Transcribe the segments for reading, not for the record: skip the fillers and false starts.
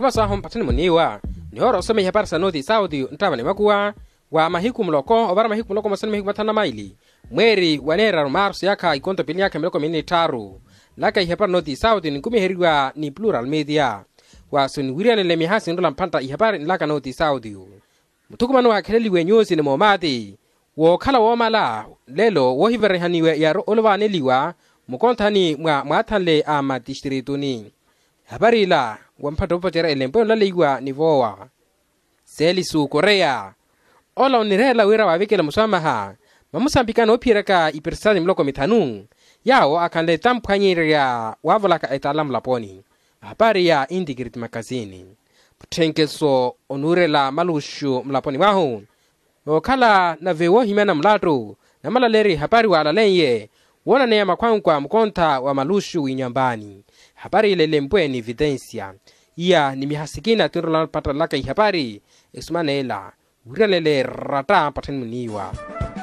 kuma sa hom patani muniwa ni horo some habari sa noti Saudi ntabane makuwa wa mahiku mloko obara mahiku mloko masani mahiku matana maili mweri wanera Marso yaka ikonto pili yake mloko minini taru laka habari noti Saudi ni kumiheriwa ni Plural Media wa suni wiriane le mihasi ndola mpanta habari nilaka noti Saudi mutukuma no akeleli wenyusi ni momadi wo kala wo mala lelo wo hivere haniwe ya olwane liwa mukontani mwatanle ama districtuni habari la wampata upotera elempo laliwa ni voa Selisu Korea ola unirela wira wabikela musamaha mamusambikana opiraka ipersadi mloko mitanu yao akanle tampanyira wavolaka etalam laponi habari ya Integrity Magazine putenkeso onurela malushu mlaponi wahu okala na vewo himena mlato na malaleri habari wala lenye wona ne makwankwa mkonta wa malushu winyambani habari ile lembwe ni evidencia iya ni mihasikina tunrola pata laka habari ismanela urelele rata paten muniwa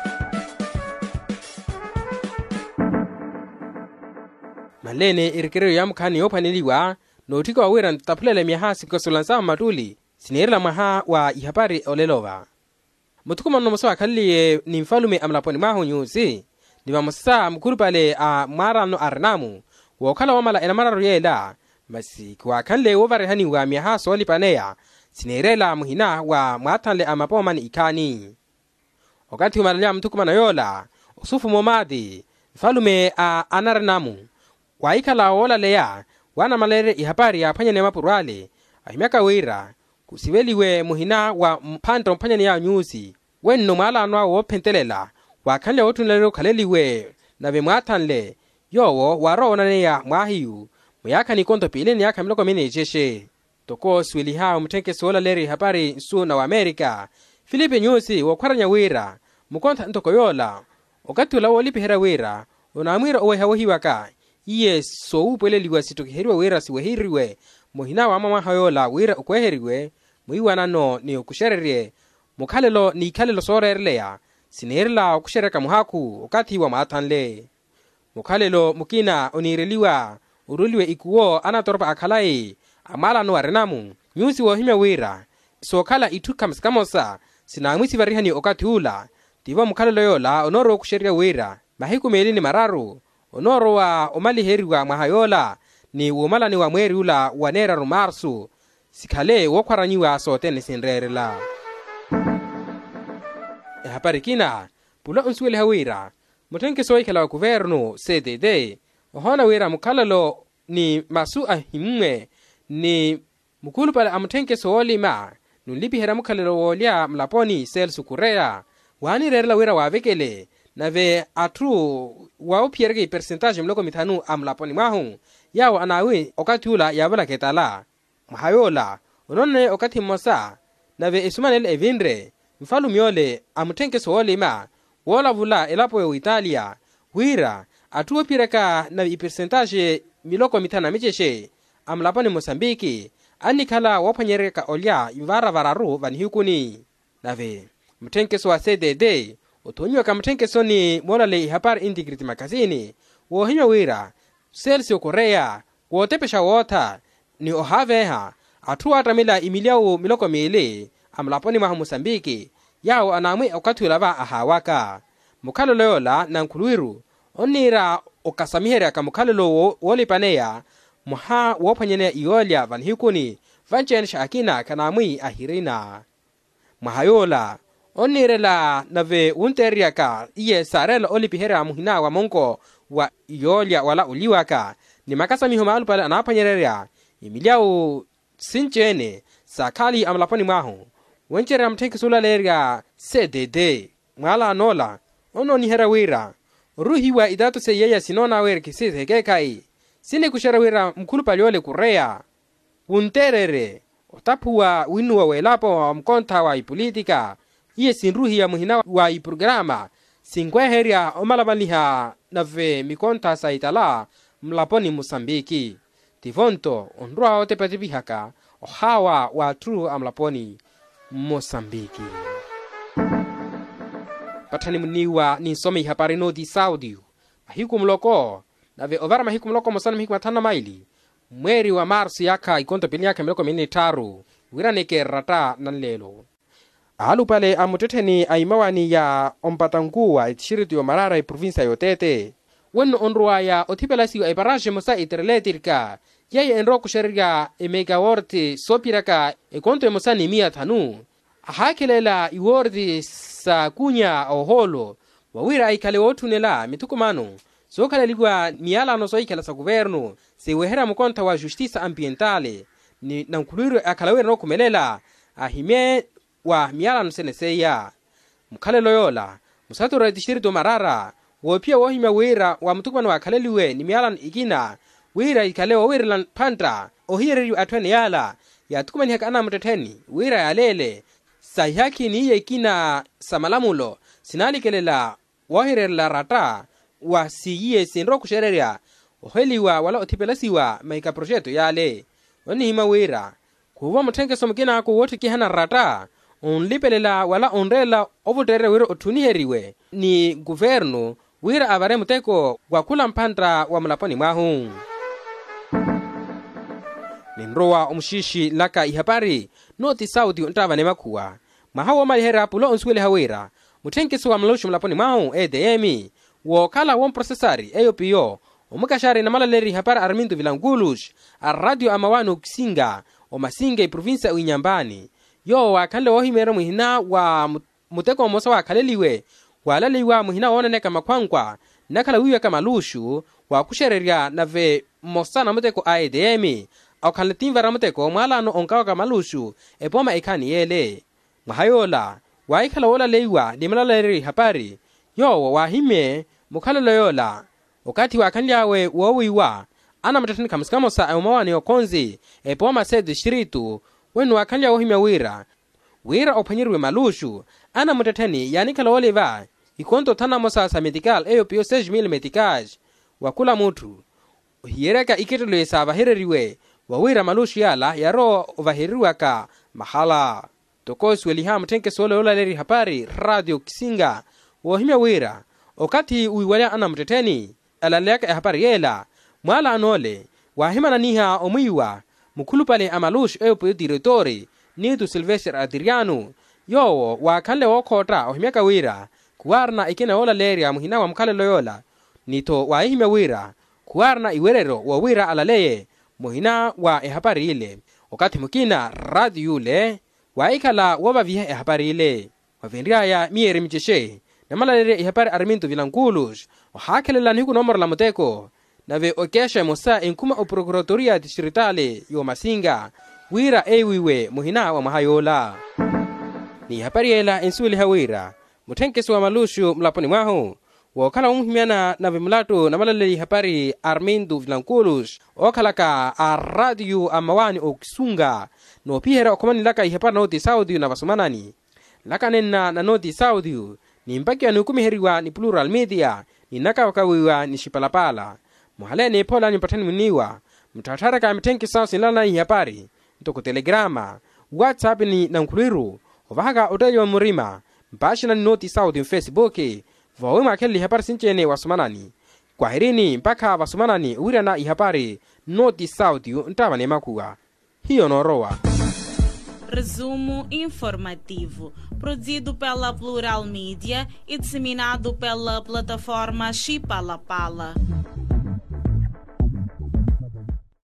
malene irikero yamkani opaniliwa notiko awira ntapulele mihasi kosulansa matuli sinerela maha wa habari olelova mutukuma no moswa kalli ni mfalume amlaponi maho nyusi ni bamusa mkuru pale a marano arnamu wokala wamala enamara yela masi kwa kanle ovare hani wa miha soli paneya sinerela muhina wa mwatanle amapomani ikani wakati umalya mutukuma na yola usufu momadi mfalume a anarnamu waikala wola leya wana malere ihabari ya panyane mapurwale ahimaka wira kusibeliwe muhina wa mpanto mpanyane ya nyusi wenno mala anwa wo pentelela wakanle otunlero kaleliwe na bemwatanle yowo warona ne ya mwahiyu muyaka ni konto pile ni yaka mloko menejeshe toko swili ha mtenke sola leri habari su na wa Amerika Filipe nyusi wokwaranya wira mukonta ntoko yola okatula wolipe hera wira onamwira owe hawohiwaka iye so upeleliwa sitokiheriwa wira siwehiriwe muhina wa mama hayola wira ukweheriwe muiwana no ni okushererie mukhalelo ni khalelo sorerleya sinerla okushereka muhaku okati wa matanle mukhalelo mukina onireliwa uruliwe ikuwo anatoropa akhalai amala no arenamu nyusi wo hime wira so khala ituka mskamosa sinamwisi varihani okati ula diva mukhalelo yola onoro okusheria wira mahiku melini mararu onoro wa omali heriwa mahayola ni womala ni wa mweri ula wanera Marso sikhale wokwaranyiwa sote nisinrerela habari kina pula unsuele hawira mutenke soikala wa governo CDD ohona wira mukhalalo ni masu ahimwe ni mukulu pala amutenke soolima nulipi hera mukhalalo wolya mlaponi Selisu Korea wani rerla wira wavekele nave atru waupierge percentage mloko mitanu amlaponi mahu yao anawi okatula yavala ketala mahayola onone okati mosa nave isumanele evindre mfalu myole amutenke soolima wola vula elapo ya Italia wira atuo pireka na percentage miloko mitana micheshe amlaponi Mosambiki anikala wapanyereka olya ivara vararu vanihukuni nave mutenke so CDD otonywa kamtenke soni molale habari Integrity Magazine wo hinya wira Selisu Korea wotepesha wota ni ohaveha atua tamila imiliao miloko mili amlaponi maha Mosambiki yao anamwe okatula ba ahawaka mukhalelo yola na nkuluiru onira okasamihera ka mukhalelo wolipaneya muha wopanyene iyolya vanhikuni vanchenisha akina kanamwi ahirina mahayola onirela nave unteriaka iye sarela olipihera muhina wa monko wa iyolya wala uliwaka ni makasamiho maalu pala anapanyererea imiliao sinchene sakali amlaponi mahu wenchere amtenke sula lerga CDD mala nola ono ni hera wira ruhi wa idatu se yeya sinona wer kisise kekai sine kushera wira mkulu palyole Korea unterere otapuwa winua welapo mkonta wa ipolitika iye sinruhi ya muhina wa iprograma singweheria omalabaliha nave mikonta saitala mlaponi Mosambiki tivonto onrua otepatibihaka ohawa wa tru amlaponi Mosambiki patani muniwa ni somi habari noti Saudi mahiku mloko nave ovara mahiku mloko mosana mahiku matana maili mweri wa marsi yaka ikonto pili yaka miloko minne taru wira neke rata nanlelo alu pale amutetheni aimawani ya ompatanguwa itishiritu yo marara provinsa yo Tete wenu onruwa ya otipelasi yo ibaraje musa itereletirka yeye enro kusharia megawatt sopiraka ikonto musa ni 100 hakelela iwordi sa kunya oholo wawira ikale otunela mitukumano sokala ligwa miala no soikala sa governo se wehera mukonta wa justiça ambientale ni nankuluiro akalawira no kumelela ahime wa miala no seneseya mukale loyola musatura distrito marara wo pia wo hima wira wa mutukumano akaleliwe ni miala igina wira ikale wira panta ohireri atwene yala ya tukumani hakana muteteni wira yalele sayaki ni yekina samalamulo sinalikelela wahirela rata wa siye sinro kushereria oheliwa wala otipelasiwa maika projeto yale oni hima wira kuwa mutenge somkina ko wotu kihana rata onlipelela wala onrela ovutere wira otuniheriwe ni governo wira avare muteko kwa kula mpandra wa mulaponi mwahu ninrowa omushishi laka ihapari noti saudi ntavane makuwa mahawa malihera pulo onswele hawira mutenkeso wa mlosho mulaponi mwahu EDM wo kala won processari EOPO omukashari na malaleri hapara Armindo Vilangulush a radio amawano Kisinga o Masinga provinsa uinyambani yo wakale ohimera muhina wa muteko mosa wa kaleliwe walaliwa muhina onene kama kwankwa nakala wiwe kama lushu wa kushereria na ve mosana muteko EDM au kaletimva ramuteko mwalano onkawa kama lushu epoma ikani yele mahayola wa ikala wala leiwa ni malaleri hapari yo wahime mukalo loyola wakati wakanyawe wowiwa ana matatani kamskamo sa umawani okonzi epoma se distritu wenu wakanya wohimya wira opanyirwe malushu ana matatani yani kala oliva ikonto tana mosa sa medical EOPO 6000 medicaj wakula mutu hiereka iketolo saba hereriwe wawira malushu yala yaro ovahiriwa ka mahala tokosi weliham tenke solo leri hapari radio Kisinga wohimya wira wakati uiwala ana mteteni alaleka hapari yela mwala anole wahimana niha omuiwa mukulu pale amalush EOPO diretori Nitu Silvestre Adriano yo wakale wokota ohimyaka wira kuwarna ikena ola leria muhina wa mkale loyola nito wahime wira kuwarna iwerero wa wira alaleye muhina wa hapari ile wakati mukina radio yule waikala wabavihe hapari ile wavendia ya mieri mcheshe na malalere ihapari Armindo Vilangulush ohakelela niku nomor la muteko na ve okesha mosa inkuma o procuratoria distritale yo Masinga wira ewiwe muhina wa mahayola ni hapari ela ensuli hawira mutenkesi wa malushu mlaponi mwahu wakala umuhimiana na vimlato na malalere ihapari Armindo Vilangulush okalaka a radio amawani o Kisunga no pihera okomani laka ihapari noti saudi na vasumanani laka nena na noti saudi ni mpaki ya nukumiheriwa ni plural media ni naka wakawiwa ni shipalapala muhalene pola ni patani muniwa mtatara ka mtenki sausi nilana ni hapari ntoko telegrama WhatsApp ni nankuliru ovahaga otayo murima mpashina ni noti saudi Facebook vawima keli hapari sinchene wasumanani kwa hirini mpaka wasumanani uwira na ihapari noti saudi ntavane makuwa hiyo norowa. Resumo informativo, produzido pela Plural Mídia e disseminado pela plataforma Chipalapala.